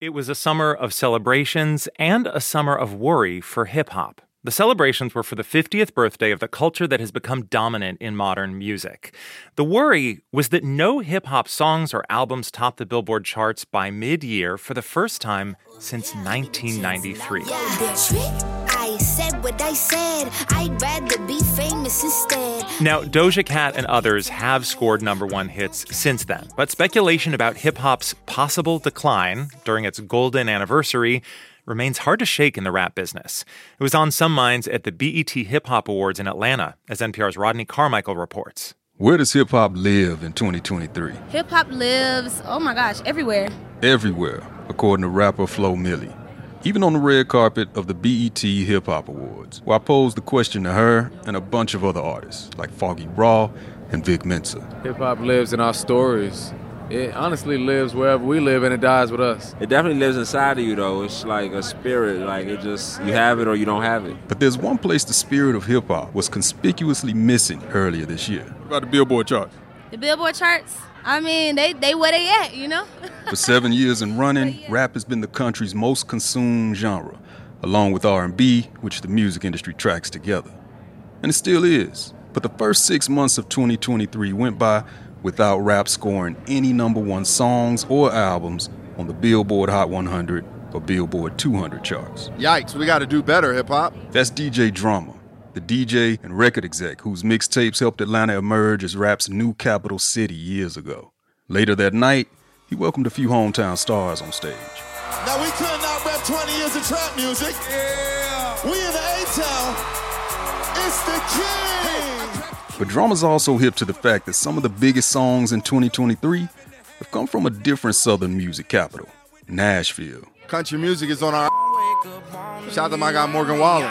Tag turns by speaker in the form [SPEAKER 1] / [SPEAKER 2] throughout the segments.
[SPEAKER 1] It was a summer of celebrations and a summer of worry for hip-hop. The celebrations were for the 50th birthday of the culture that has become dominant in modern music. The worry was that no hip-hop songs or albums topped the Billboard charts by mid-year for the first time since 1993.
[SPEAKER 2] I said what I said. I'd rather be famous instead.
[SPEAKER 1] Now, Doja Cat and others have scored number one hits since then, but speculation about hip-hop's possible decline during its golden anniversary remains hard to shake in the rap business. It was on some minds at the BET Hip Hop Awards in Atlanta, as NPR's Rodney Carmichael reports.
[SPEAKER 3] Where does hip-hop live in 2023?
[SPEAKER 4] Hip-hop lives, oh my gosh, everywhere.
[SPEAKER 3] Everywhere, according to rapper Flo Milli. Even on the red carpet of the BET Hip Hop Awards, where I posed the question to her and a bunch of other artists, like Foggy Raw and Vic Mensa.
[SPEAKER 5] Hip-hop lives in our stories. It honestly lives wherever we live, and it dies with us.
[SPEAKER 6] It definitely lives inside of you, though. It's like a spirit. Like, it just, you have it or you don't have it.
[SPEAKER 3] But there's one place the spirit of hip-hop was conspicuously missing earlier this year. What about the Billboard charts?
[SPEAKER 4] The Billboard charts? I mean, they where they at, you know?
[SPEAKER 3] For 7 years and running, rap has been the country's most consumed genre, along with R&B, which the music industry tracks together. And it still is. But the first 6 months of 2023 went by without rap scoring any number one songs or albums on the Billboard Hot 100 or Billboard 200 charts.
[SPEAKER 7] Yikes, we gotta do better, hip-hop.
[SPEAKER 3] That's DJ Drama, the DJ and record exec whose mixtapes helped Atlanta emerge as rap's new capital city years ago. Later that night, he welcomed a few hometown stars on stage.
[SPEAKER 8] Now we could not rap 20 years of trap music. Yeah. We in the A-Town. It's the king.
[SPEAKER 3] But Drama's also hip to the fact that some of the biggest songs in 2023 have come from a different southern music capital, Nashville.
[SPEAKER 7] Country music is on our shout out to my guy Morgan Wallen.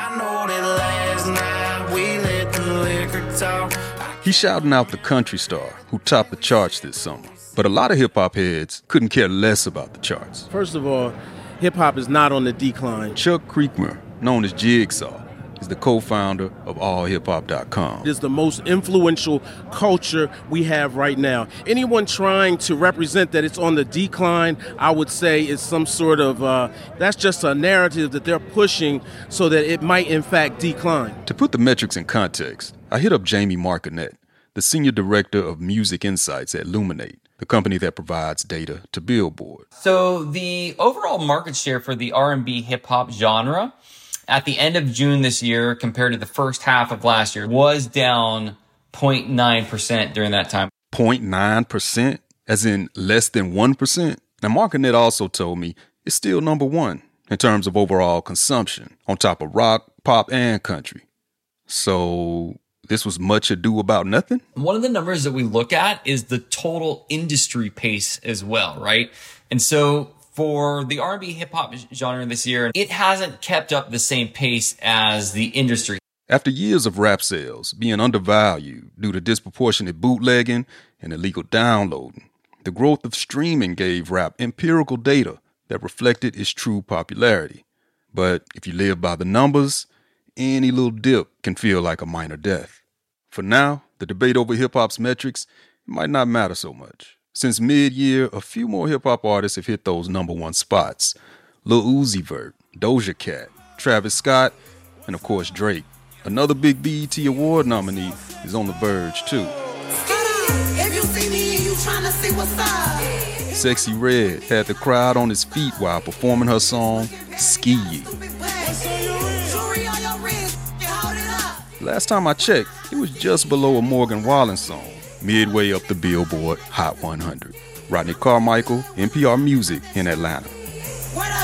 [SPEAKER 3] He's shouting out the country star who topped the charts this summer. But a lot of hip-hop heads couldn't care less about the charts.
[SPEAKER 9] First of all, hip-hop is not on the decline.
[SPEAKER 3] Chuck Creekmur, known as Jigsaw, is the co-founder of allhiphop.com.
[SPEAKER 9] It is the most influential culture we have right now. Anyone trying to represent that it's on the decline, I would say is some sort of, that's just a narrative that they're pushing so that it might in fact decline.
[SPEAKER 3] To put the metrics in context, I hit up Jamie Marconet, the Senior Director of Music Insights at Luminate, the company that provides data to Billboard.
[SPEAKER 10] So the overall market share for the R&B hip-hop genre at the end of June this year compared to the first half of last year was down 0.9% during that time.
[SPEAKER 3] 0.9%? As in less than 1%? Now, Marconet also told me it's still number one in terms of overall consumption, on top of rock, pop, and country. So this was much ado about nothing?
[SPEAKER 10] One of the numbers that we look at is the total industry pace as well, right? And so for the R&B hip-hop genre this year, it hasn't kept up the same pace as the industry.
[SPEAKER 3] After years of rap sales being undervalued due to disproportionate bootlegging and illegal downloading, the growth of streaming gave rap empirical data that reflected its true popularity. But if you live by the numbers, any little dip can feel like a minor death. For now, the debate over hip-hop's metrics might not matter so much. Since mid-year, a few more hip-hop artists have hit those number one spots. Lil Uzi Vert, Doja Cat, Travis Scott, and of course Drake. Another big BET Award nominee is on the verge too. Sexy Red had the crowd on his feet while performing her song, Ski Ye. Last time I checked, it was just below a Morgan Wallen song, midway up the Billboard Hot 100. Rodney Carmichael, NPR Music in Atlanta.